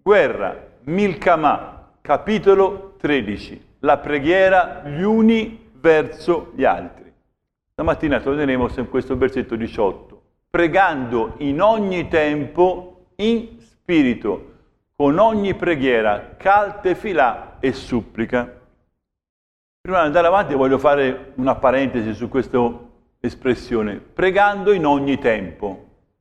Guerra, Milcamà, capitolo 13. La preghiera gli uni verso gli altri. Stamattina torneremo su questo versetto 18. Pregando in ogni tempo, in spirito, con ogni preghiera, caltefilà e supplica. Prima di andare avanti voglio fare una parentesi su questa espressione. Pregando in ogni tempo.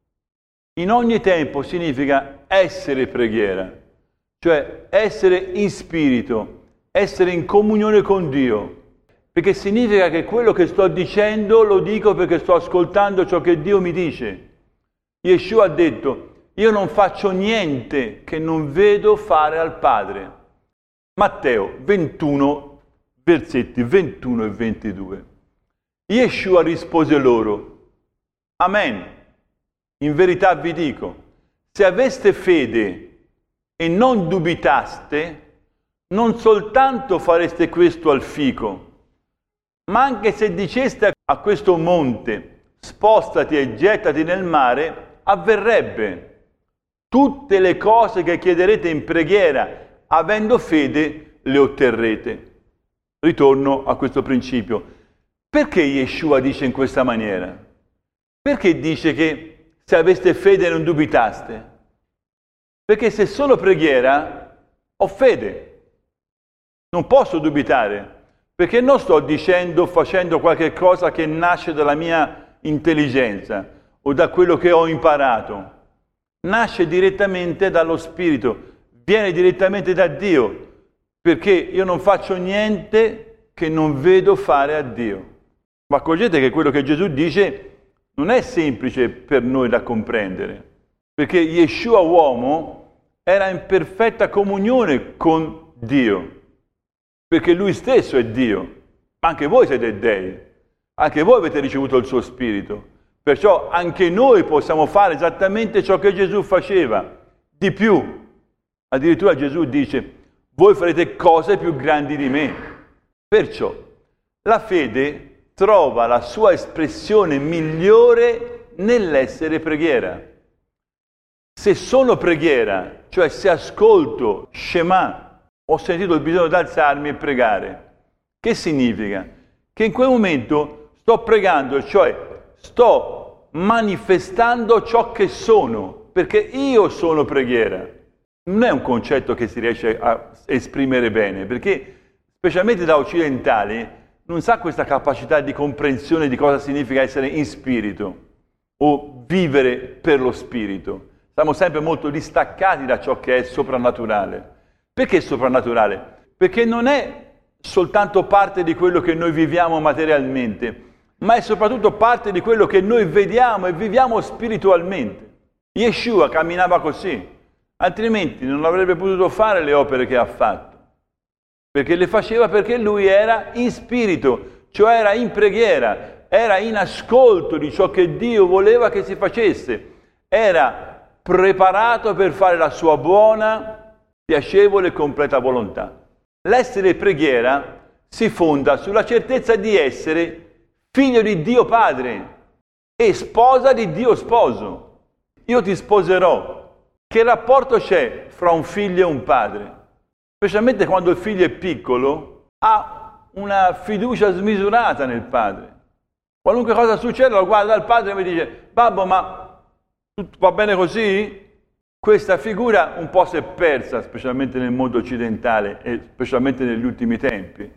In ogni tempo significa essere preghiera, cioè essere in spirito, essere in comunione con Dio, perché significa che quello che sto dicendo lo dico perché sto ascoltando ciò che Dio mi dice. Yeshua ha detto: io non faccio niente che non vedo fare al Padre. Matteo 21, versetti 21 e 22. Yeshua rispose loro: Amen. In verità vi dico, se aveste fede e non dubitaste, non soltanto fareste questo al fico, ma anche se diceste a questo monte, spostati e gettati nel mare, avverrebbe. Tutte le cose che chiederete in preghiera, avendo fede, le otterrete. Ritorno a questo principio. Perché Yeshua dice in questa maniera? Perché dice che se aveste fede e non dubitaste? Perché se solo preghiera, ho fede. Non posso dubitare, perché non sto dicendo, facendo qualche cosa che nasce dalla mia intelligenza o da quello che ho imparato. Nasce direttamente dallo Spirito, viene direttamente da Dio, perché io non faccio niente che non vedo fare a Dio. Ma accorgete che quello che Gesù dice non è semplice per noi da comprendere, perché Yeshua uomo era in perfetta comunione con Dio, perché lui stesso è Dio, ma anche voi siete dei, anche voi avete ricevuto il suo spirito, perciò anche noi possiamo fare esattamente ciò che Gesù faceva, di più. Addirittura Gesù dice: voi farete cose più grandi di me. Perciò la fede trova la sua espressione migliore nell'essere preghiera. Se sono preghiera, cioè se ascolto Shema, ho sentito il bisogno di alzarmi e pregare. Che significa? Che in quel momento sto pregando, cioè sto manifestando ciò che sono, perché io sono preghiera. Non è un concetto che si riesce a esprimere bene, perché specialmente da occidentali non sa questa capacità di comprensione di cosa significa essere in spirito o vivere per lo spirito. Siamo sempre molto distaccati da ciò che è soprannaturale. Perché soprannaturale? Perché non è soltanto parte di quello che noi viviamo materialmente, ma è soprattutto parte di quello che noi vediamo e viviamo spiritualmente. Yeshua camminava così, altrimenti non avrebbe potuto fare le opere che ha fatto. Perché le faceva perché lui era in spirito, cioè era in preghiera, era in ascolto di ciò che Dio voleva che si facesse, era preparato per fare la sua buona, piacevole e completa volontà. L'essere preghiera si fonda sulla certezza di essere figlio di Dio Padre e sposa di Dio Sposo. Io ti sposerò. Che rapporto c'è fra un figlio e un padre? Specialmente quando il figlio è piccolo, ha una fiducia smisurata nel padre. Qualunque cosa succede, lo guarda al padre e mi dice: babbo, ma tutto va bene così? Questa figura un po' si è persa, specialmente nel mondo occidentale e specialmente negli ultimi tempi.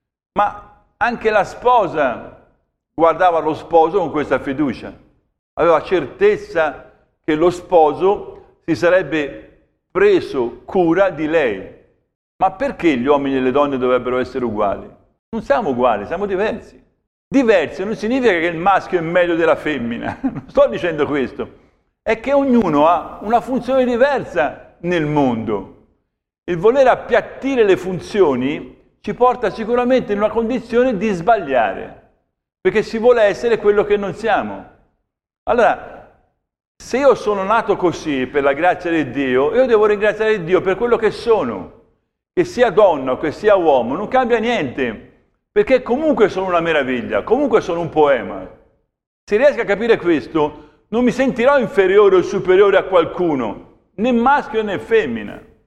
Ma anche la sposa guardava lo sposo con questa fiducia. Aveva certezza che lo sposo si sarebbe preso cura di lei. Ma perché gli uomini e le donne dovrebbero essere uguali? Non siamo uguali, siamo diversi. Diversi non significa che il maschio è meglio della femmina, non sto dicendo questo. È che ognuno ha una funzione diversa nel mondo. Il voler appiattire le funzioni ci porta sicuramente in una condizione di sbagliare, perché si vuole essere quello che non siamo. Allora, se io sono nato così per la grazia di Dio, io devo ringraziare Dio per quello che sono. Che sia donna o che sia uomo, non cambia niente, perché comunque sono una meraviglia, comunque sono un poema. Se riesco a capire questo, non mi sentirò inferiore o superiore a qualcuno, né maschio né femmina.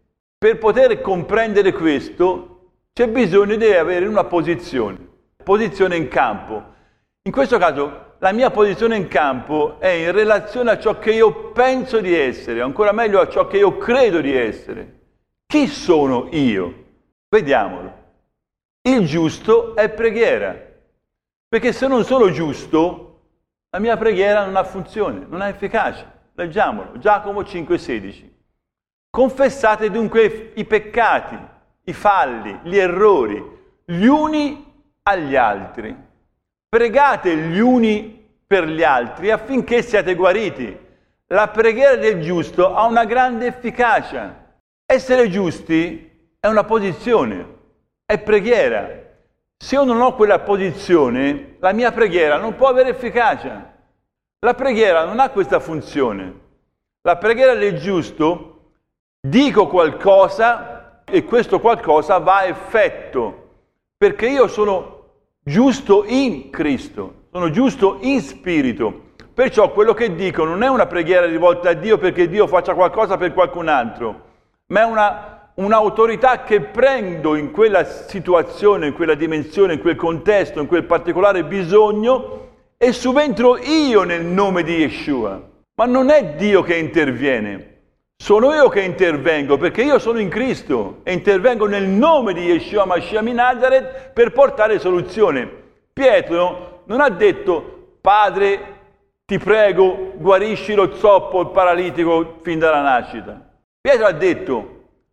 Per poter comprendere questo c'è bisogno di avere una posizione in campo. In questo caso la mia posizione in campo è in relazione a ciò che io penso di essere, ancora meglio a ciò che io credo di essere. Chi sono io? Vediamolo. Il giusto è preghiera, perché se non sono giusto, la mia preghiera non ha funzione, non è efficace. Leggiamolo, Giacomo 5,16. Confessate dunque i peccati, i falli, gli errori, gli uni agli altri. Pregate gli uni per gli altri affinché siate guariti. La preghiera del giusto ha una grande efficacia. Essere giusti è una posizione, è preghiera. Se io non ho quella posizione, la mia preghiera non può avere efficacia. La preghiera non ha questa funzione. La preghiera del giusto, dico qualcosa e questo qualcosa va a effetto, perché io sono giusto in Cristo, sono giusto in spirito. Perciò quello che dico non è una preghiera rivolta a Dio perché Dio faccia qualcosa per qualcun altro, ma è un'autorità che prendo in quella situazione, in quella dimensione, in quel contesto, in quel particolare bisogno e subentro io nel nome di Yeshua. Ma non è Dio che interviene, sono io che intervengo perché io sono in Cristo e intervengo nel nome di Yeshua Mashiach di Nazaret per portare soluzione. Pietro non ha detto: Padre, ti prego, guarisci lo zoppo, il paralitico fin dalla nascita. Pietro ha detto: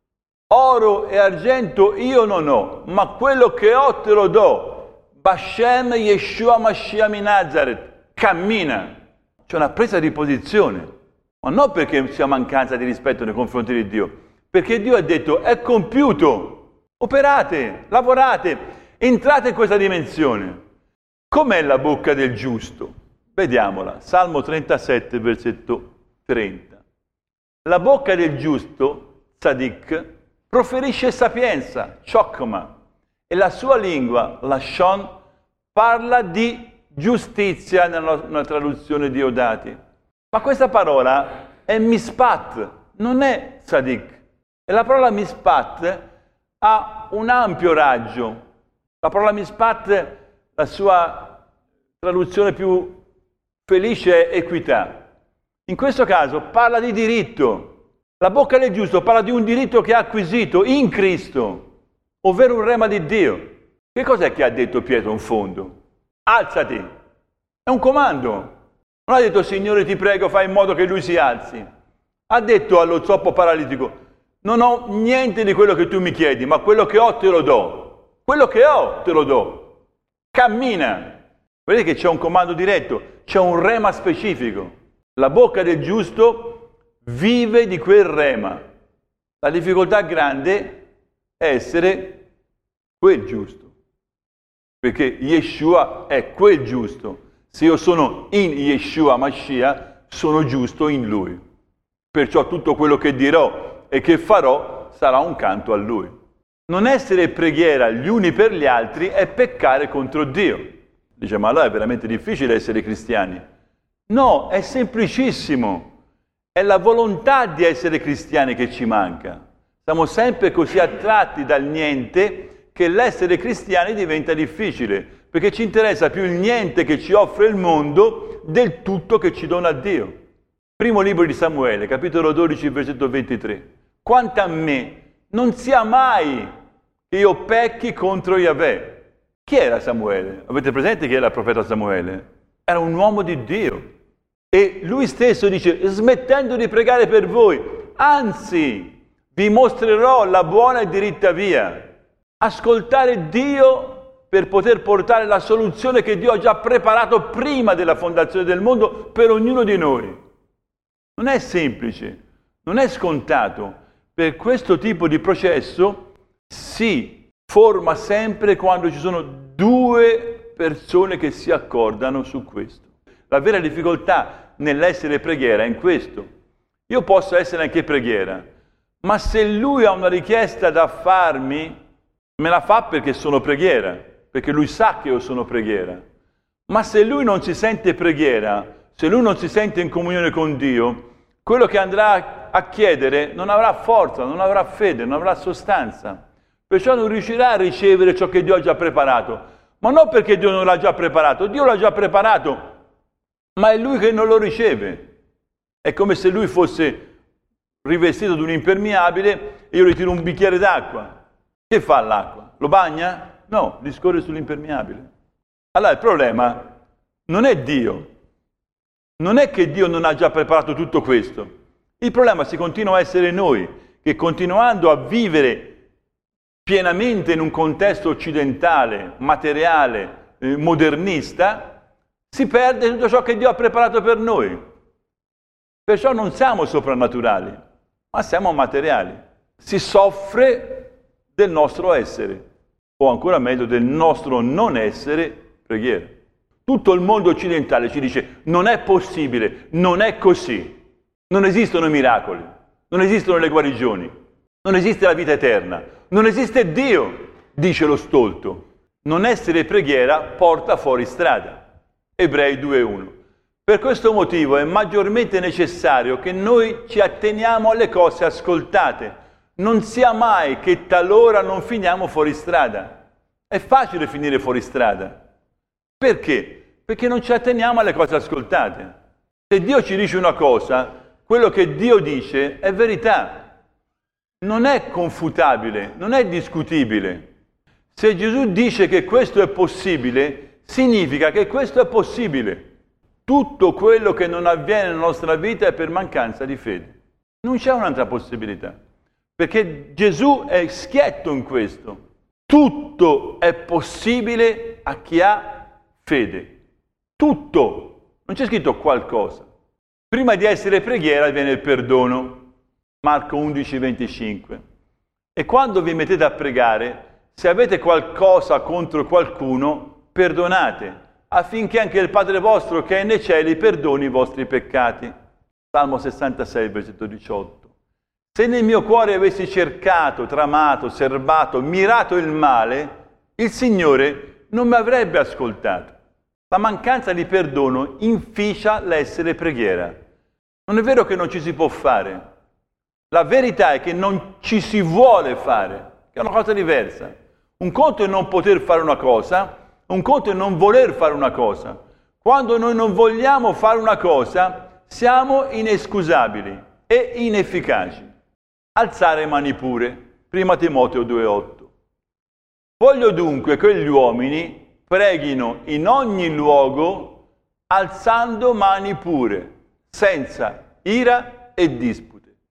oro e argento io non ho, ma quello che ho te lo do. Bashem Yeshua Mashiach di Nazaret. Cammina. C'è una presa di posizione. Ma non perché sia mancanza di rispetto nei confronti di Dio, perché Dio ha detto: è compiuto, operate, lavorate, entrate in questa dimensione. Com'è la bocca del giusto? Vediamola, Salmo 37, versetto 30. La bocca del giusto, Tzadik, proferisce sapienza, Chokma, e la sua lingua, Lashon, parla di giustizia nella traduzione di Odati. Ma questa parola è mispat, non è tzadik. E la parola mispat ha un ampio raggio. La parola mispat, la sua traduzione più felice è equità. In questo caso parla di diritto. La bocca del giusto parla di un diritto che ha acquisito in Cristo, ovvero un rema di Dio. Che cos'è che ha detto Pietro in fondo? Alzati! È un comando. Non ha detto: Signore ti prego fai in modo che lui si alzi. Ha detto allo zoppo paralitico: non ho niente di quello che tu mi chiedi, ma quello che ho te lo do. Quello che ho te lo do. Cammina. Vedete che c'è un comando diretto, c'è un rema specifico. La bocca del giusto vive di quel rema. La difficoltà grande è essere quel giusto. Perché Yeshua è quel giusto. Se io sono in Yeshua Mashiach, sono giusto in Lui. Perciò tutto quello che dirò e che farò sarà un canto a Lui. Non essere preghiera gli uni per gli altri è peccare contro Dio. Dice: ma allora è veramente difficile essere cristiani. No, è semplicissimo. È la volontà di essere cristiani che ci manca. Siamo sempre così attratti dal niente che l'essere cristiani diventa difficile. Perché ci interessa più il niente che ci offre il mondo del tutto che ci dona Dio. Primo libro di Samuele, capitolo 12, versetto 23. Quanto a me, non sia mai che io pecchi contro Yahweh. Chi era Samuele? Avete presente chi era il profeta Samuele? Era un uomo di Dio. E lui stesso dice: smettendo di pregare per voi, anzi, vi mostrerò la buona e diritta via. Ascoltare Dio per poter portare la soluzione che Dio ha già preparato prima della fondazione del mondo per ognuno di noi. Non è semplice, non è scontato. Per questo tipo di processo si forma sempre quando ci sono due persone che si accordano su questo. La vera difficoltà nell'essere preghiera è in questo. Io posso essere anche preghiera, ma se lui ha una richiesta da farmi, me la fa perché sono preghiera. Perché lui sa che io sono preghiera. Ma se lui non si sente preghiera, se lui non si sente in comunione con Dio, quello che andrà a chiedere non avrà forza, non avrà fede, non avrà sostanza. Perciò non riuscirà a ricevere ciò che Dio ha già preparato. Ma non perché Dio non l'ha già preparato, Dio l'ha già preparato, ma è Lui che non lo riceve. È come se Lui fosse rivestito di un impermeabile e io gli tiro un bicchiere d'acqua. Che fa l'acqua? Lo bagna? No, gli scorre sull'impermeabile. Allora il problema non è Dio. Non è che Dio non ha già preparato tutto questo. Il problema si continua a essere noi, che continuando a vivere pienamente in un contesto occidentale, materiale, modernista, si perde tutto ciò che Dio ha preparato per noi. Perciò non siamo soprannaturali, ma siamo materiali. Si soffre del nostro essere, o ancora meglio del nostro non essere preghiera. Tutto il mondo occidentale ci dice non è possibile, non è così. Non esistono miracoli, non esistono le guarigioni, non esiste la vita eterna, non esiste Dio, dice lo stolto. Non essere preghiera porta fuori strada. Ebrei 2:1. Per questo motivo è maggiormente necessario che noi ci atteniamo alle cose ascoltate. Non sia mai che talora non finiamo fuori strada. È facile finire fuori strada. Perché? Perché non ci atteniamo alle cose ascoltate. Se Dio ci dice una cosa, quello che Dio dice è verità. Non è confutabile, non è discutibile. Se Gesù dice che questo è possibile, significa che questo è possibile. Tutto quello che non avviene nella nostra vita è per mancanza di fede. Non c'è un'altra possibilità. Perché Gesù è schietto in questo. Tutto è possibile a chi ha fede. Tutto. Non c'è scritto qualcosa. Prima di essere preghiera viene il perdono. Marco 11:25. E quando vi mettete a pregare, se avete qualcosa contro qualcuno, perdonate, affinché anche il Padre vostro che è nei cieli perdoni i vostri peccati. Salmo 66, versetto 18. Se nel mio cuore avessi cercato, tramato, serbato, mirato il male, il Signore non mi avrebbe ascoltato. La mancanza di perdono inficia l'essere preghiera. Non è vero che non ci si può fare. La verità è che non ci si vuole fare, che è una cosa diversa. Un conto è non poter fare una cosa, un conto è non voler fare una cosa. Quando noi non vogliamo fare una cosa, siamo inescusabili e inefficaci. Alzare mani pure. 1 Timoteo 2,8. Voglio dunque che gli uomini preghino in ogni luogo alzando mani pure, senza ira e dispute.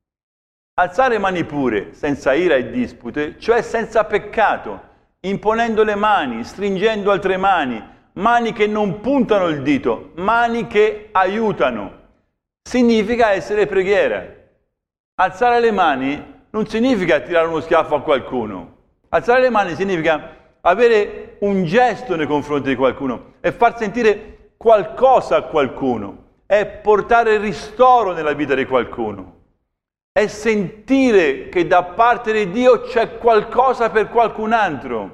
Alzare mani pure, senza ira e dispute, cioè senza peccato, imponendo le mani, stringendo altre mani, mani che non puntano il dito, mani che aiutano. Significa essere preghiera. Alzare le mani non significa tirare uno schiaffo a qualcuno. Alzare le mani significa avere un gesto nei confronti di qualcuno e far sentire qualcosa a qualcuno. È portare ristoro nella vita di qualcuno. È sentire che da parte di Dio c'è qualcosa per qualcun altro.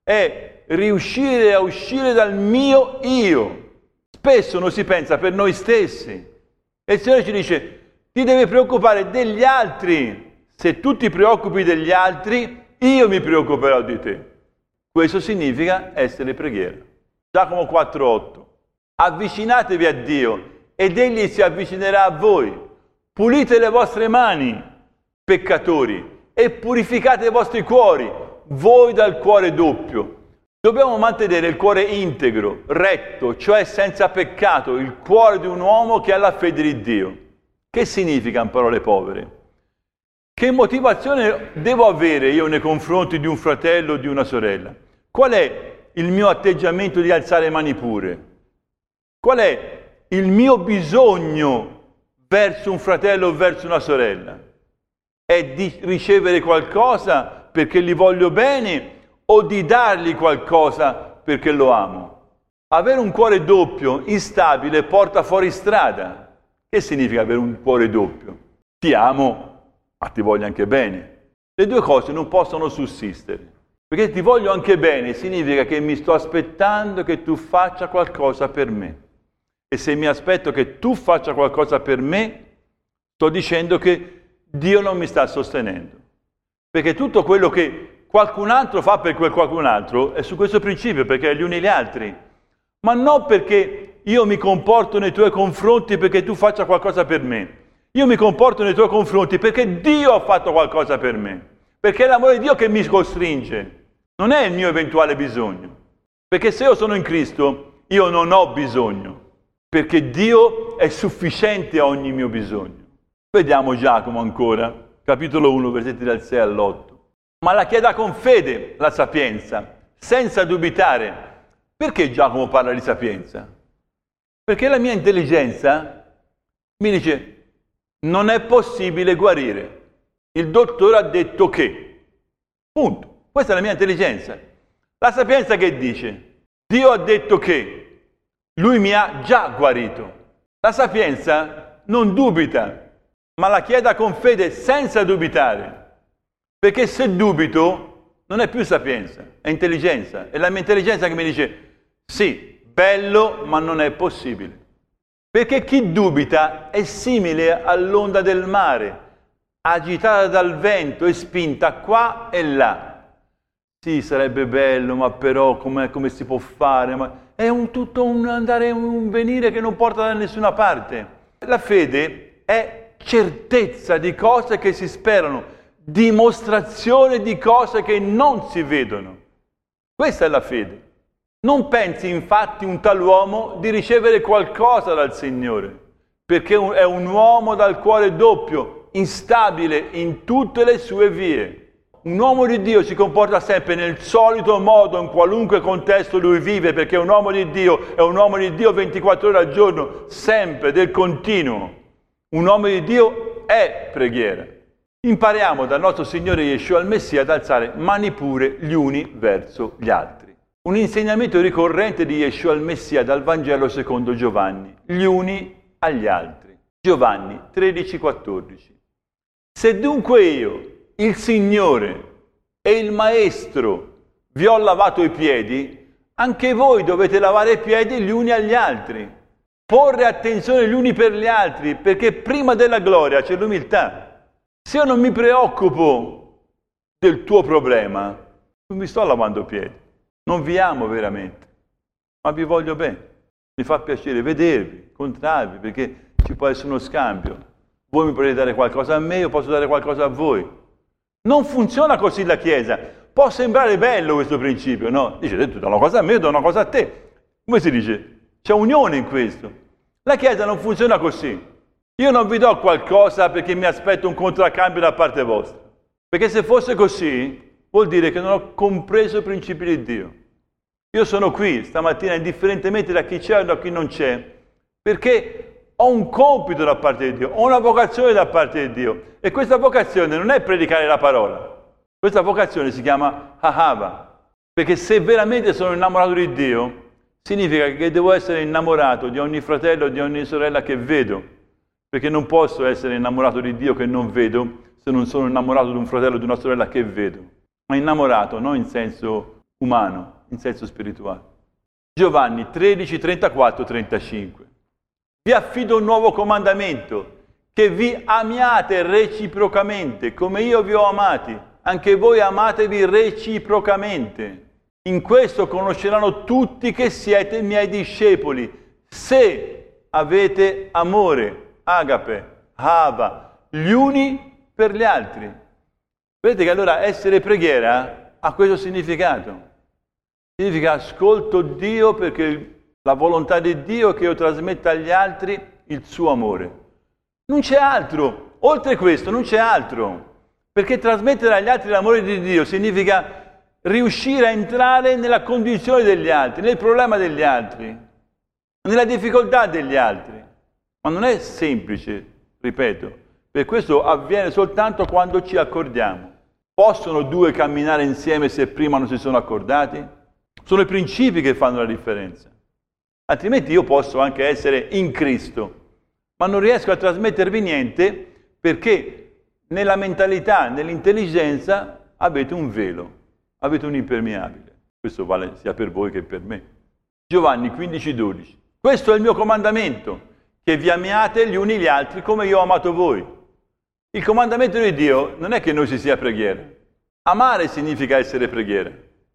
È riuscire a uscire dal mio io. Spesso non si pensa per noi stessi. E il Signore ci dice, ti devi preoccupare degli altri. Se tu ti preoccupi degli altri, io mi preoccuperò di te. Questo significa essere preghiera. Giacomo 4,8. Avvicinatevi a Dio ed Egli si avvicinerà a voi. Pulite le vostre mani, peccatori, e purificate i vostri cuori, voi dal cuore doppio. Dobbiamo mantenere il cuore integro, retto, cioè senza peccato, il cuore di un uomo che ha la fede di Dio. Che significa in parole povere? Che motivazione devo avere io nei confronti di un fratello o di una sorella? Qual è il mio atteggiamento di alzare mani pure? Qual è il mio bisogno verso un fratello o verso una sorella? È di ricevere qualcosa perché li voglio bene o di dargli qualcosa perché lo amo? Avere un cuore doppio, instabile, porta fuori strada. Che significa avere un cuore doppio? Ti amo, ma ti voglio anche bene. Le due cose non possono sussistere. Perché ti voglio anche bene significa che mi sto aspettando che tu faccia qualcosa per me. E se mi aspetto che tu faccia qualcosa per me, sto dicendo che Dio non mi sta sostenendo. Perché tutto quello che qualcun altro fa per quel qualcun altro è su questo principio, perché è gli uni gli altri. Ma non perché io mi comporto nei tuoi confronti perché tu faccia qualcosa per me. Io mi comporto nei tuoi confronti perché Dio ha fatto qualcosa per me. Perché è l'amore di Dio che mi costringe. Non è il mio eventuale bisogno. Perché se io sono in Cristo, io non ho bisogno. Perché Dio è sufficiente a ogni mio bisogno. Vediamo Giacomo ancora, capitolo 1, versetti dal 6 all'8. Ma la chieda con fede la sapienza, senza dubitare. Perché Giacomo parla di sapienza? Perché la mia intelligenza mi dice, non è possibile guarire. Il dottore ha detto che. Punto. Questa è la mia intelligenza. La sapienza che dice? Dio ha detto che. Lui mi ha già guarito. La sapienza non dubita, ma la chieda con fede senza dubitare. Perché se dubito non è più sapienza, è intelligenza. È la mia intelligenza che mi dice, sì, bello, ma non è possibile. Perché chi dubita è simile all'onda del mare, agitata dal vento e spinta qua e là. Sì, sarebbe bello, ma però come si può fare? Ma è tutto un andare e un venire che non porta da nessuna parte. La fede è certezza di cose che si sperano, dimostrazione di cose che non si vedono. Questa è la fede. Non pensi infatti un tal uomo di ricevere qualcosa dal Signore, perché è un uomo dal cuore doppio, instabile in tutte le sue vie. Un uomo di Dio si comporta sempre nel solito modo, in qualunque contesto lui vive, perché un uomo di Dio è un uomo di Dio 24 ore al giorno, sempre, del continuo. Un uomo di Dio è preghiera. Impariamo dal nostro Signore Yeshua il Messia ad alzare mani pure gli uni verso gli altri. Un insegnamento ricorrente di Yeshua il Messia dal Vangelo secondo Giovanni, gli uni agli altri. Giovanni 13,14. Se dunque io, il Signore e il Maestro, vi ho lavato i piedi, anche voi dovete lavare i piedi gli uni agli altri. Porre attenzione gli uni per gli altri, perché prima della gloria c'è l'umiltà. Se io non mi preoccupo del tuo problema, non mi sto lavando i piedi. Non vi amo veramente, ma vi voglio bene. Mi fa piacere vedervi, incontrarvi, perché ci può essere uno scambio. Voi mi potete dare qualcosa a me, io posso dare qualcosa a voi. Non funziona così la Chiesa. Può sembrare bello questo principio, no? Dice, tu dai una cosa a me, io do una cosa a te. Come si dice? C'è unione in questo. La Chiesa non funziona così. Io non vi do qualcosa perché mi aspetto un contraccambio da parte vostra. Perché se fosse così, vuol dire che non ho compreso i principi di Dio. Io sono qui stamattina, indifferentemente da chi c'è o da chi non c'è, perché ho un compito da parte di Dio, ho una vocazione da parte di Dio. E questa vocazione non è predicare la parola. Questa vocazione si chiama Ahava. Perché se veramente sono innamorato di Dio, significa che devo essere innamorato di ogni fratello e di ogni sorella che vedo. Perché non posso essere innamorato di Dio che non vedo se non sono innamorato di un fratello o di una sorella che vedo. Ma innamorato non in senso umano, in senso spirituale. Giovanni 13, 34, 35. Vi affido un nuovo comandamento, che vi amiate reciprocamente, come io vi ho amati, anche voi amatevi reciprocamente. In questo conosceranno tutti che siete miei discepoli, se avete amore, agape, hava, gli uni per gli altri. Vedete che allora essere preghiera ha questo significato. Significa ascolto Dio perché la volontà di Dio è che io trasmetta agli altri il suo amore. Non c'è altro. Oltre questo non c'è altro. Perché trasmettere agli altri l'amore di Dio significa riuscire a entrare nella condizione degli altri, nel problema degli altri, nella difficoltà degli altri. Ma non è semplice, ripeto. Per questo avviene soltanto quando ci accordiamo. Possono due camminare insieme se prima non si sono accordati? Sono i principi che fanno la differenza. Altrimenti io posso anche essere in Cristo, ma non riesco a trasmettervi niente perché nella mentalità, nell'intelligenza avete un velo, avete un impermeabile. Questo vale sia per voi che per me. Giovanni 15,12. Questo è il mio comandamento, che vi amiate gli uni gli altri come io ho amato voi. Il comandamento di Dio non è che noi si sia preghiera. Amare significa essere preghiera.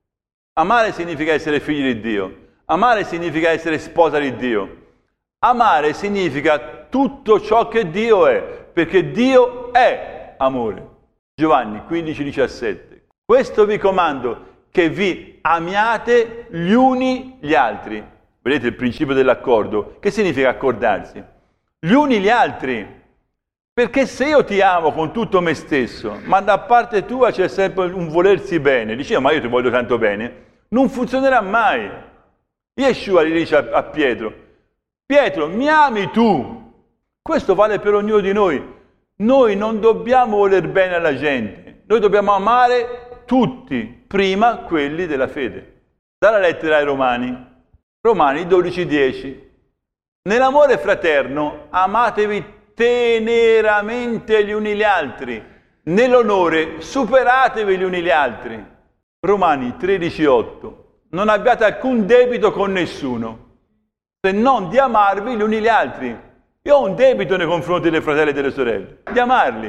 Amare significa essere figli di Dio. Amare significa essere sposa di Dio. Amare significa tutto ciò che Dio è, perché Dio è amore. Giovanni 15,17. Questo vi comando, che vi amiate gli uni gli altri. Vedete il principio dell'accordo? Che significa accordarsi? Gli uni gli altri. Perché se io ti amo con tutto me stesso, ma da parte tua c'è sempre un volersi bene, diceva ma io ti voglio tanto bene, non funzionerà mai. Yeshua gli dice a Pietro, Pietro, mi ami tu? Questo vale per ognuno di noi. Noi non dobbiamo voler bene alla gente, noi dobbiamo amare tutti, prima quelli della fede. Dalla lettera ai Romani, Romani 12,10. Nell'amore fraterno amatevi teneramente gli uni gli altri, nell'onore superatevi gli uni gli altri. Romani 13,8. Non abbiate alcun debito con nessuno, se non di amarvi gli uni gli altri. Io ho un debito nei confronti dei fratelli e delle sorelle, di amarli.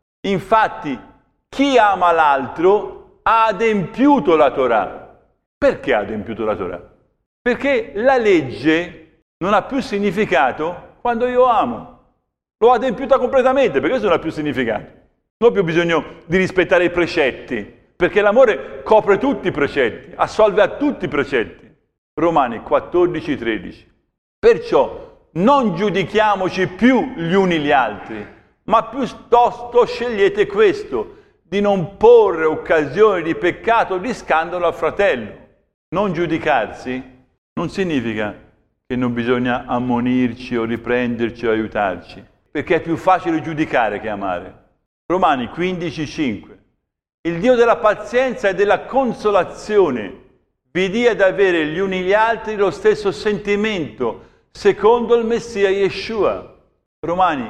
Infatti, chi ama l'altro ha adempiuto la Torah. Perché ha adempiuto la Torah? Perché la legge non ha più significato quando io amo. L'ho adempiuta completamente, perché non ha più significato. Non ho più bisogno di rispettare i precetti, perché l'amore copre tutti i precetti, assolve a tutti i precetti. Romani 14,13. Perciò non giudichiamoci più gli uni gli altri, ma piuttosto scegliete questo, di non porre occasioni di peccato o di scandalo al fratello. Non giudicarsi non significa che non bisogna ammonirci o riprenderci o aiutarci, perché è più facile giudicare che amare. Romani 15,5. Il Dio della pazienza e della consolazione vi dia ad avere gli uni gli altri lo stesso sentimento, secondo il Messia Yeshua. Romani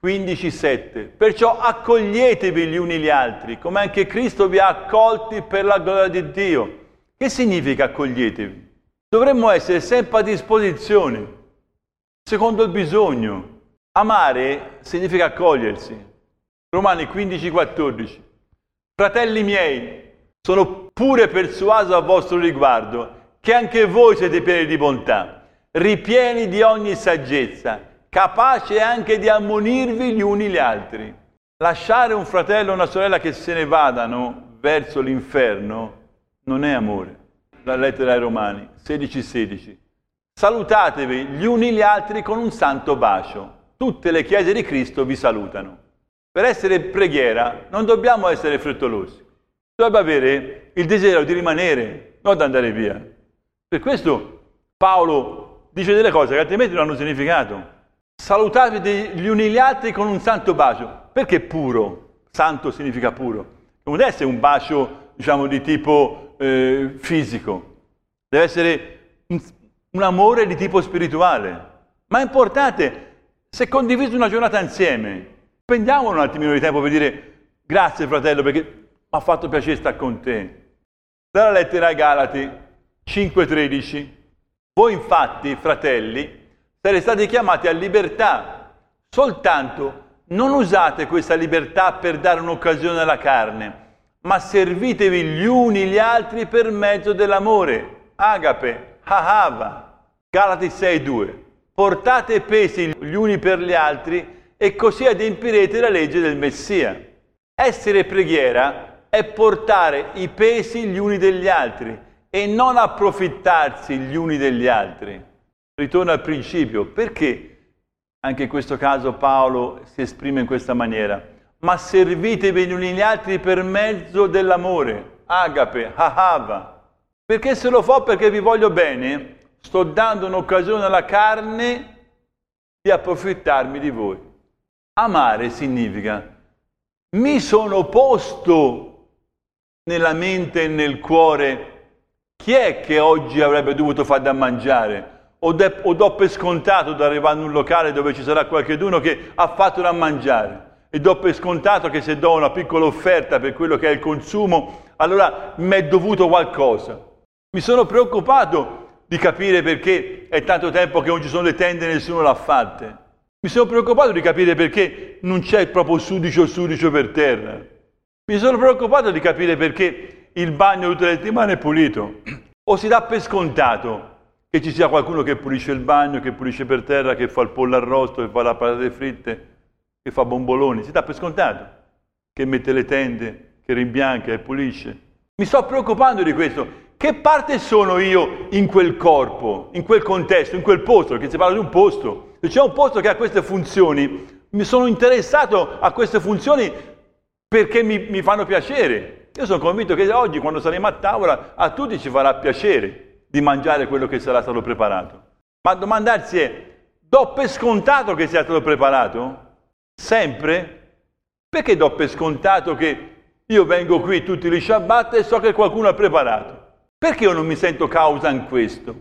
15,7. Perciò accoglietevi gli uni gli altri, come anche Cristo vi ha accolti per la gloria di Dio. Che significa accoglietevi? Dovremmo essere sempre a disposizione, secondo il bisogno. Amare significa accogliersi. Romani 15,14. Fratelli miei, sono pure persuaso a vostro riguardo che anche voi siete pieni di bontà, ripieni di ogni saggezza, capaci anche di ammonirvi gli uni gli altri. Lasciare un fratello o una sorella che se ne vadano verso l'inferno non è amore. La lettera ai Romani 16,16. Salutatevi gli uni gli altri con un santo bacio. Tutte le chiese di Cristo vi salutano. Per essere preghiera non dobbiamo essere frettolosi. Dobbiamo avere il desiderio di rimanere, non di andare via. Per questo Paolo dice delle cose che altrimenti non hanno significato. Salutatevi gli uni gli altri con un santo bacio. Perché puro? Santo significa puro. Non deve essere un bacio, diciamo, di tipo fisico. Deve essere un amore di tipo spirituale. Ma è importante, se condiviso una giornata insieme, spendiamo un attimino di tempo per dire grazie fratello perché mi ha fatto piacere stare con te. Dalla lettera ai Galati 5,13. Voi infatti, fratelli, siete stati chiamati a libertà, soltanto non usate questa libertà per dare un'occasione alla carne, ma servitevi gli uni gli altri per mezzo dell'amore. Agape, ahava. Galati 6,2. Portate pesi gli uni per gli altri e così adempirete la legge del Messia. Essere preghiera è portare i pesi gli uni degli altri e non approfittarsi gli uni degli altri. Ritorno al principio. Perché anche in questo caso Paolo si esprime in questa maniera? Ma servitevi gli uni gli altri per mezzo dell'amore. Agape, ahava. Perché se lo fa perché vi voglio bene, sto dando un'occasione alla carne di approfittarmi di voi. Amare significa mi sono posto nella mente e nel cuore chi è che oggi avrebbe dovuto far da mangiare o do per scontato di arrivare in un locale dove ci sarà qualcuno che ha fatto da mangiare e do per scontato che se do una piccola offerta per quello che è il consumo allora mi è dovuto qualcosa. Mi sono preoccupato di capire perché è tanto tempo che non ci sono le tende e nessuno l'ha fatte. Mi sono preoccupato di capire perché non c'è proprio sudicio per terra. Mi sono preoccupato di capire perché il bagno tutte le settimane è pulito. O si dà per scontato che ci sia qualcuno che pulisce il bagno, che pulisce per terra, che fa il pollo arrosto, che fa le patate fritte, che fa bomboloni. Si dà per scontato che mette le tende, che rimbianca e pulisce. Mi sto preoccupando di questo. Che parte sono io in quel corpo, in quel contesto, in quel posto? Perché si parla di un posto. Se c'è un posto che ha queste funzioni, mi sono interessato a queste funzioni perché mi fanno piacere. Io sono convinto che oggi, quando saremo a tavola, a tutti ci farà piacere di mangiare quello che sarà stato preparato. Ma domandarsi è, do per scontato che sia stato preparato? Sempre? Perché do per scontato che io vengo qui tutti gli Shabbat e so che qualcuno ha preparato? Perché io non mi sento causa in questo?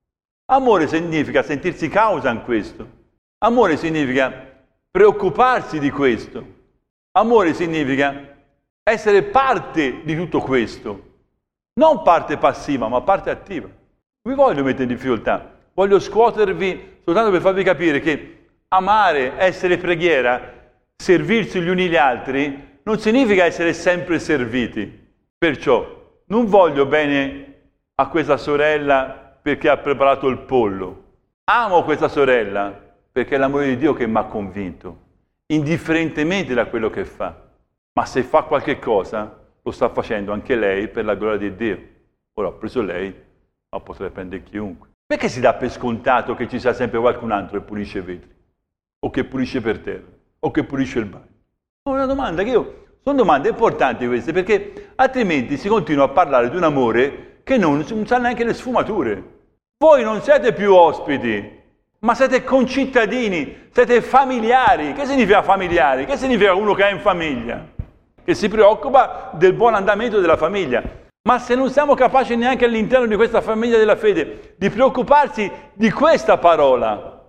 Amore significa sentirsi causa in questo. Amore significa preoccuparsi di questo. Amore significa essere parte di tutto questo. Non parte passiva, ma parte attiva. Vi voglio mettere in difficoltà. Voglio scuotervi soltanto per farvi capire che amare, essere preghiera, servirsi gli uni gli altri, non significa essere sempre serviti. Perciò non voglio bene a questa sorella perché ha preparato il pollo. Amo questa sorella perché è l'amore di Dio che mi ha convinto, indifferentemente da quello che fa. Ma se fa qualche cosa, lo sta facendo anche lei per la gloria di Dio. Ora, ho preso lei, ma potrei prendere chiunque. Perché si dà per scontato che ci sia sempre qualcun altro che pulisce i vetri? O che pulisce per terra? O che pulisce il bagno? È una domanda che sono domande importanti queste, perché altrimenti si continua a parlare di un amore che non sa neanche le sfumature. Voi non siete più ospiti, ma siete concittadini, siete familiari. Che significa familiari? Che significa uno che è in famiglia? Che si preoccupa del buon andamento della famiglia. Ma se non siamo capaci neanche all'interno di questa famiglia della fede di preoccuparsi di questa parola,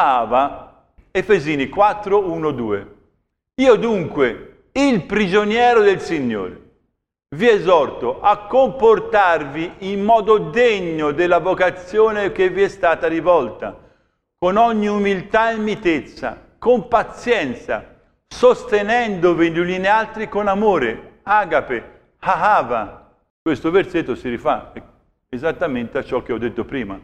Hava, Efesini 4, 1, 2. Io dunque, il prigioniero del Signore, vi esorto a comportarvi in modo degno della vocazione che vi è stata rivolta, con ogni umiltà e mitezza, con pazienza, sostenendovi gli uni gli altri con amore, agape, ahava. Questo versetto si rifà esattamente a ciò che ho detto prima.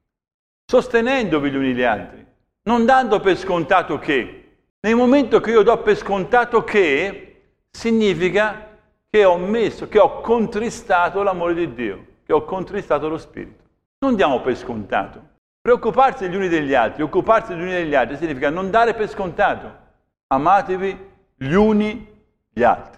Sostenendovi gli uni gli altri, non dando per scontato che. Nel momento che io do per scontato che, significa che ho contristato l'amore di Dio, che ho contristato lo Spirito. Non diamo per scontato. Preoccuparsi gli uni degli altri, occuparsi gli uni degli altri, significa non dare per scontato. Amatevi gli uni gli altri.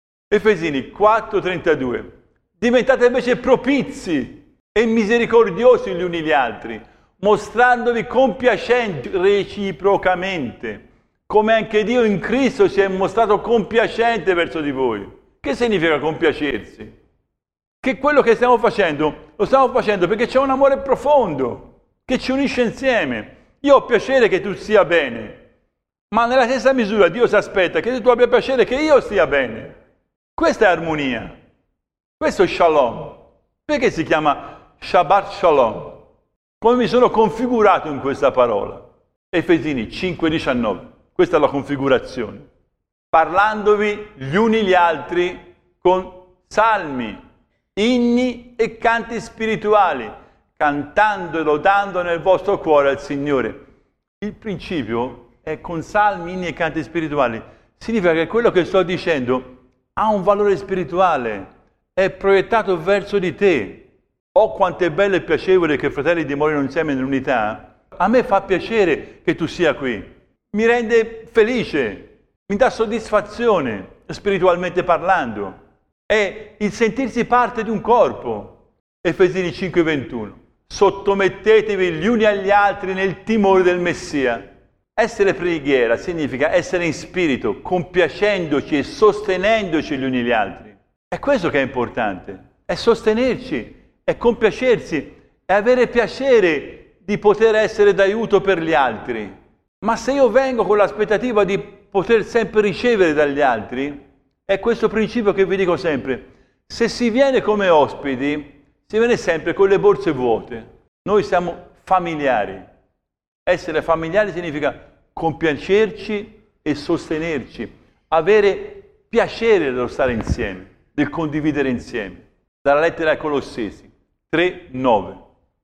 Efesini 4,32. Diventate invece propizi e misericordiosi gli uni gli altri, mostrandovi compiacenti reciprocamente, come anche Dio in Cristo si è mostrato compiacente verso di voi. Che significa compiacersi? Che quello che stiamo facendo, lo stiamo facendo perché c'è un amore profondo che ci unisce insieme. Io ho piacere che tu stia bene, ma nella stessa misura Dio si aspetta che tu abbia piacere che io stia bene. Questa è armonia, questo è Shalom. Perché si chiama Shabbat Shalom? Come mi sono configurato in questa parola? Efesini 5,19. Questa è la configurazione. Parlandovi gli uni gli altri con salmi, inni e canti spirituali, cantando e lodando nel vostro cuore al Signore. Il principio è con salmi, inni e canti spirituali. Significa che quello che sto dicendo ha un valore spirituale, è proiettato verso di te. Oh, quanto è bello e piacevole che i fratelli dimorino insieme nell'unità. A me fa piacere che tu sia qui. Mi rende felice. Mi dà soddisfazione, spiritualmente parlando. È il sentirsi parte di un corpo. Efesini 5,21. Sottomettetevi gli uni agli altri nel timore del Messia. Essere preghiera significa essere in spirito, compiacendoci e sostenendoci gli uni agli altri. È questo che è importante. È sostenerci, è compiacersi, è avere piacere di poter essere d'aiuto per gli altri. Ma se io vengo con l'aspettativa di poter sempre ricevere dagli altri, è questo principio che vi dico sempre. Se si viene come ospiti, si viene sempre con le borse vuote. Noi siamo familiari. Essere familiari significa compiacerci e sostenerci, avere piacere dello stare insieme, del condividere insieme. Dalla lettera ai Colossesi 3:9.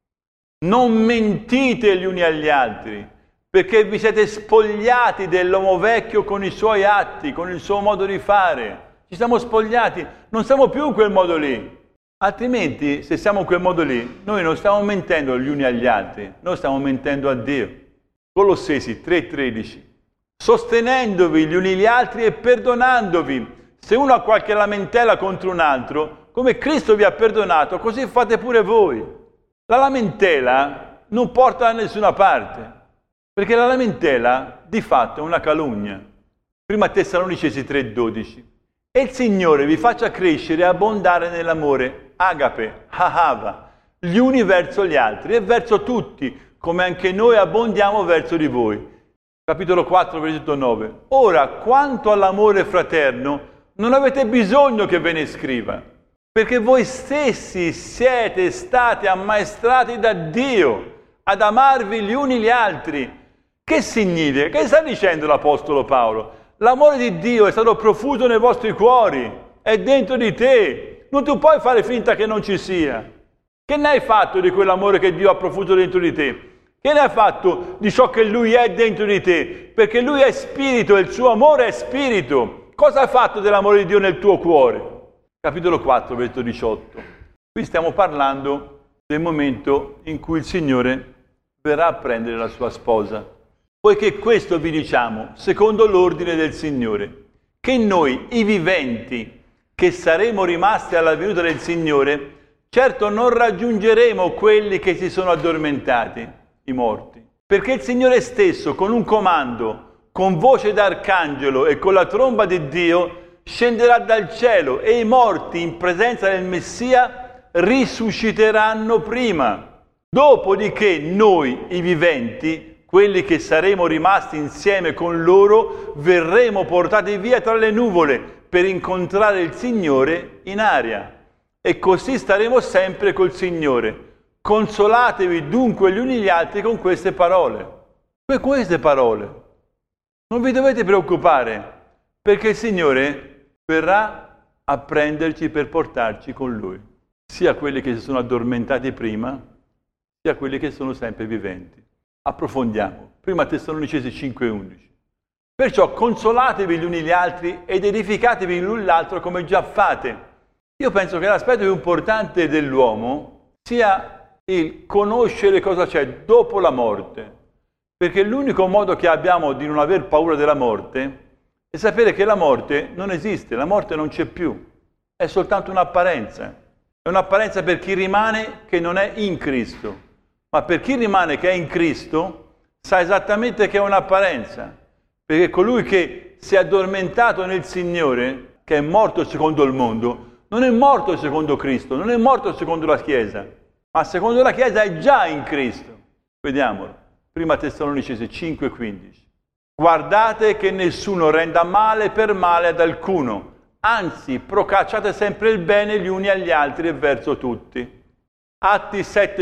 Non mentite gli uni agli altri, perché vi siete spogliati dell'uomo vecchio con i suoi atti, con il suo modo di fare. Ci siamo spogliati, non siamo più in quel modo lì. Altrimenti, se siamo in quel modo lì, noi non stiamo mentendo gli uni agli altri, noi stiamo mentendo a Dio. Colossesi 3:13. Sostenendovi gli uni gli altri e perdonandovi. Se uno ha qualche lamentela contro un altro, come Cristo vi ha perdonato, così fate pure voi. La lamentela non porta da nessuna parte, perché la lamentela di fatto è una calunnia. Prima Tessalonicesi 3:12. E il Signore vi faccia crescere e abbondare nell'amore, agape, ahava, gli uni verso gli altri e verso tutti, come anche noi abbondiamo verso di voi. Capitolo 4, versetto 9. Ora, quanto all'amore fraterno, non avete bisogno che ve ne scriva, perché voi stessi siete stati ammaestrati da Dio ad amarvi gli uni gli altri. Che significa? Che sta dicendo l'Apostolo Paolo? L'amore di Dio è stato profuso nei vostri cuori, è dentro di te. Non tu puoi fare finta che non ci sia. Che ne hai fatto di quell'amore che Dio ha profuso dentro di te? Che ne hai fatto di ciò che Lui è dentro di te? Perché Lui è spirito e il suo amore è spirito. Cosa hai fatto dell'amore di Dio nel tuo cuore? Capitolo 4, versetto 18. Qui stiamo parlando del momento in cui il Signore verrà a prendere la sua sposa. Poiché questo vi diciamo, secondo l'ordine del Signore, che noi, i viventi, che saremo rimasti alla venuta del Signore, certo non raggiungeremo quelli che si sono addormentati, i morti. Perché il Signore stesso, con un comando, con voce d'arcangelo e con la tromba di Dio, scenderà dal cielo e i morti in presenza del Messia risusciteranno prima. Dopodiché noi, i viventi, quelli che saremo rimasti insieme con loro, verremo portati via tra le nuvole per incontrare il Signore in aria. E così staremo sempre col Signore. Consolatevi dunque gli uni gli altri con queste parole. Per queste parole. Non vi dovete preoccupare, perché il Signore verrà a prenderci per portarci con Lui. Sia quelli che si sono addormentati prima, sia quelli che sono sempre viventi. Approfondiamo. Prima Tessalonicesi 5:11. Perciò consolatevi gli uni gli altri ed edificatevi l'un l'altro come già fate. Io penso che l'aspetto più importante dell'uomo sia il conoscere cosa c'è dopo la morte. Perché l'unico modo che abbiamo di non aver paura della morte è sapere che la morte non esiste, la morte non c'è più. È soltanto un'apparenza. È un'apparenza per chi rimane che non è in Cristo. Ma per chi rimane che è in Cristo, sa esattamente che è un'apparenza. Perché colui che si è addormentato nel Signore, che è morto secondo il mondo, non è morto secondo Cristo, non è morto secondo la Chiesa, ma secondo la Chiesa è già in Cristo. Vediamolo. Prima Tessalonicesi 5:15. Guardate che nessuno renda male per male ad alcuno, anzi procacciate sempre il bene gli uni agli altri e verso tutti. Atti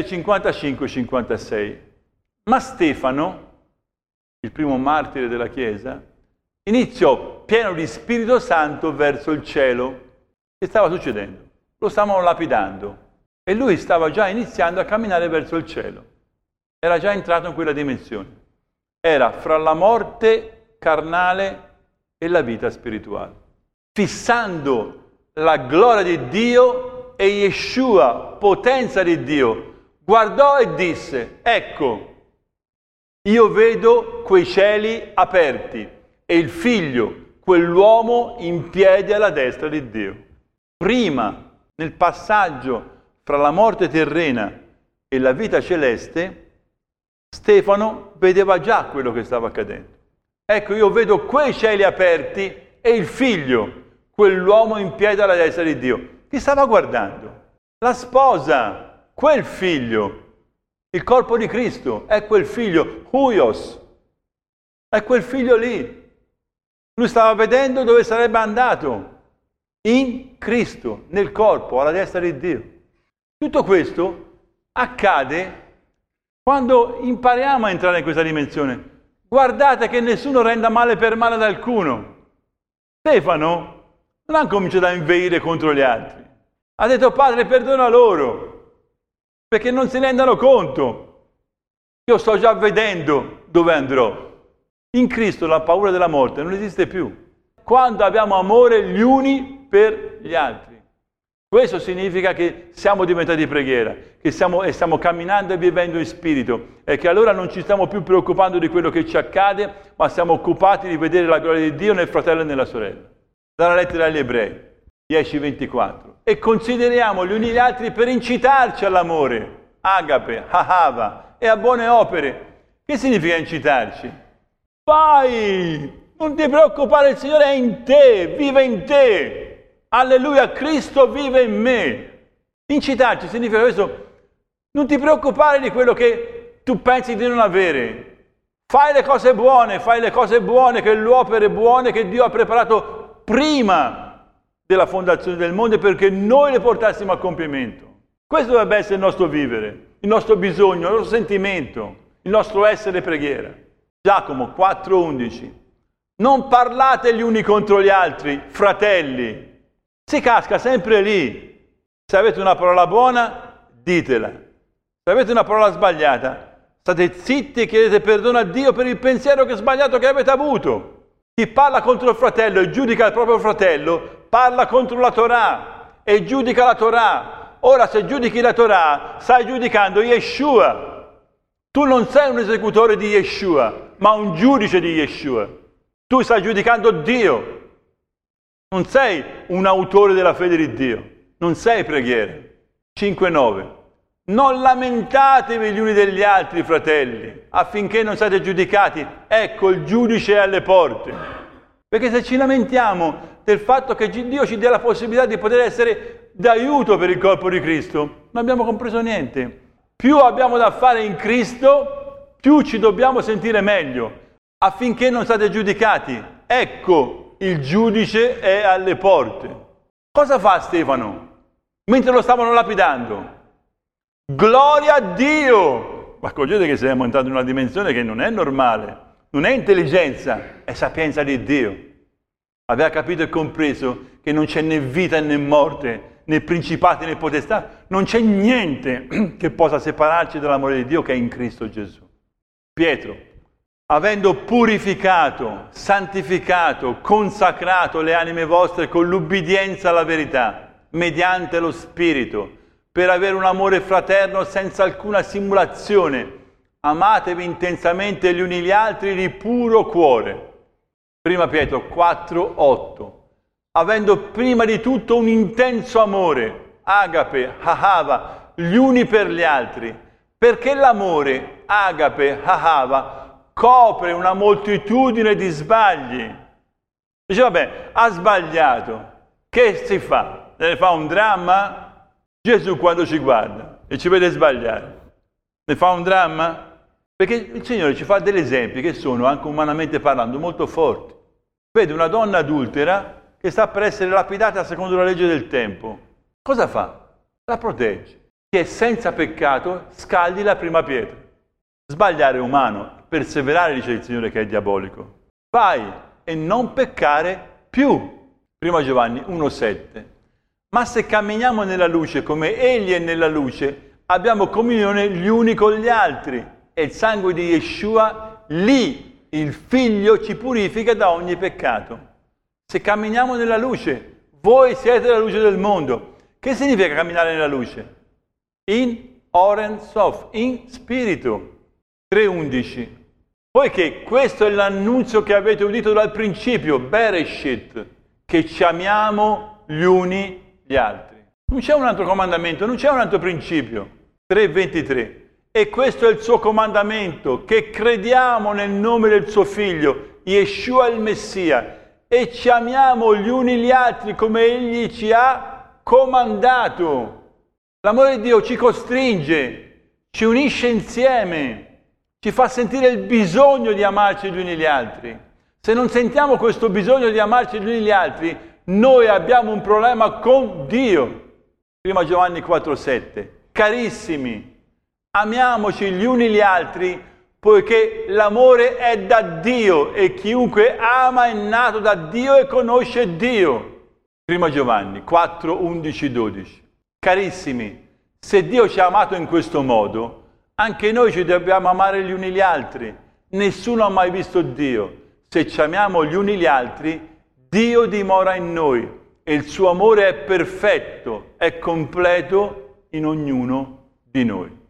7:55-56. Ma Stefano, il primo martire della Chiesa, iniziò pieno di Spirito Santo verso il cielo. Che stava succedendo? Lo stavano lapidando e lui stava già iniziando a camminare verso il cielo. Era già entrato in quella dimensione. Era fra la morte carnale e la vita spirituale. Fissando la gloria di Dio e Yeshua, potenza di Dio, guardò e disse: ecco, io vedo quei cieli aperti e il Figlio, quell'uomo in piedi alla destra di Dio. Prima, nel passaggio fra la morte terrena e la vita celeste, Stefano vedeva già quello che stava accadendo. Ecco, io vedo quei cieli aperti e il Figlio, quell'uomo in piedi alla destra di Dio. Chi stava guardando? La sposa, quel Figlio. Il corpo di Cristo è quel Figlio, Huios. È quel Figlio lì. Lui stava vedendo dove sarebbe andato. In Cristo, nel corpo, alla destra di Dio. Tutto questo accade quando impariamo a entrare in questa dimensione. guardate che nessuno renda male per male ad alcuno. Stefano non ha cominciato a inveire contro gli altri. Ha detto: Padre, perdona loro, perché non si rendano conto. Io sto già vedendo dove andrò. In Cristo la paura della morte non esiste più. Quando abbiamo amore gli uni per gli altri. Questo significa che siamo diventati preghiera, che stiamo camminando e vivendo in spirito, e che allora non ci stiamo più preoccupando di quello che ci accade, ma siamo occupati di vedere la gloria di Dio nel fratello e nella sorella. Dalla lettera agli Ebrei 10:24. E consideriamo gli uni gli altri per incitarci all'amore, agape, ahava, e a buone opere. Che significa incitarci? Vai! Non ti preoccupare, il Signore è in te, vive in te. Alleluia, Cristo vive in me. Incitarci significa questo: non ti preoccupare di quello che tu pensi di non avere. Fai le cose buone, che le opere buone che Dio ha preparato prima della fondazione del mondo, perché noi le portassimo a compimento. Questo dovrebbe essere il nostro vivere, il nostro bisogno, il nostro sentimento, il nostro essere preghiera. Giacomo 4:11. Non parlate gli uni contro gli altri, fratelli. Si casca sempre lì. Se avete una parola buona, ditela. Se avete una parola sbagliata, state zitti e chiedete perdono a Dio per il pensiero sbagliato che avete avuto. Chi parla contro il fratello e giudica il proprio fratello, parla contro la Torah e giudica la Torah. Ora, se giudichi la Torah, stai giudicando Yeshua. Tu non sei un esecutore di Yeshua, ma un giudice di Yeshua. Tu stai giudicando Dio. Non sei un autore della fede di Dio, non sei preghiere. 5:9. Non lamentatevi gli uni degli altri, fratelli, affinché non siate giudicati. Ecco, il giudice è alle porte. Perché se ci lamentiamo del fatto che Dio ci dia la possibilità di poter essere d'aiuto per il corpo di Cristo, non abbiamo compreso niente. Più abbiamo da fare in Cristo, più ci dobbiamo sentire meglio, affinché non siate giudicati. Ecco, il giudice è alle porte. Cosa fa Stefano mentre lo stavano lapidando? Gloria a Dio! Ma accorgete che siamo entrati in una dimensione che non è normale, non è intelligenza, è sapienza di Dio. Aveva capito e compreso che non c'è né vita né morte, né principati né potestà, non c'è niente che possa separarci dall'amore di Dio che è in Cristo Gesù. Pietro, avendo purificato, santificato, consacrato le anime vostre con l'ubbidienza alla verità, mediante lo Spirito, per avere un amore fraterno senza alcuna simulazione, amatevi intensamente gli uni gli altri di puro cuore. 1 Pietro 4:8. Avendo prima di tutto un intenso amore, agape, ahava, gli uni per gli altri, perché l'amore, agape, ahava, copre una moltitudine di sbagli. Dice, vabbè, ha sbagliato. Che si fa? Ne fa un dramma? Gesù quando ci guarda e ci vede sbagliare, ne fa un dramma? Perché il Signore ci fa degli esempi che sono, anche umanamente parlando, molto forti. Vede una donna adultera che sta per essere lapidata secondo la legge del tempo. Cosa fa? La protegge. Chi è senza peccato scaldi la prima pietra. Sbagliare è umano, perseverare, dice il Signore, che è diabolico. Vai e non peccare più. 1 Giovanni 1,7. Ma se camminiamo nella luce come Egli è nella luce, abbiamo comunione gli uni con gli altri. E il sangue di Yeshua, lì, il Figlio, ci purifica da ogni peccato. Se camminiamo nella luce, voi siete la luce del mondo. Che significa camminare nella luce? In Oren Sof, in spirito. 3:11. Poiché questo è l'annunzio che avete udito dal principio, Bereshit, che ci amiamo gli uni gli altri. Non c'è un altro comandamento, non c'è un altro principio. 3:23. E questo è il suo comandamento, che crediamo nel nome del suo Figlio, Yeshua il Messia, e ci amiamo gli uni gli altri come Egli ci ha comandato. L'amore di Dio ci costringe, ci unisce insieme, ci fa sentire il bisogno di amarci gli uni gli altri. Se non sentiamo questo bisogno di amarci gli uni gli altri, noi abbiamo un problema con Dio. 1 Giovanni 4,7. Carissimi, amiamoci gli uni gli altri poiché l'amore è da Dio e chiunque ama è nato da Dio e conosce Dio. Prima Giovanni 4, 11, 12. Carissimi, se Dio ci ha amato in questo modo, anche noi ci dobbiamo amare gli uni gli altri. Nessuno ha mai visto Dio. Se ci amiamo gli uni gli altri, Dio dimora in noi e il suo amore è perfetto, è completo in ognuno di noi.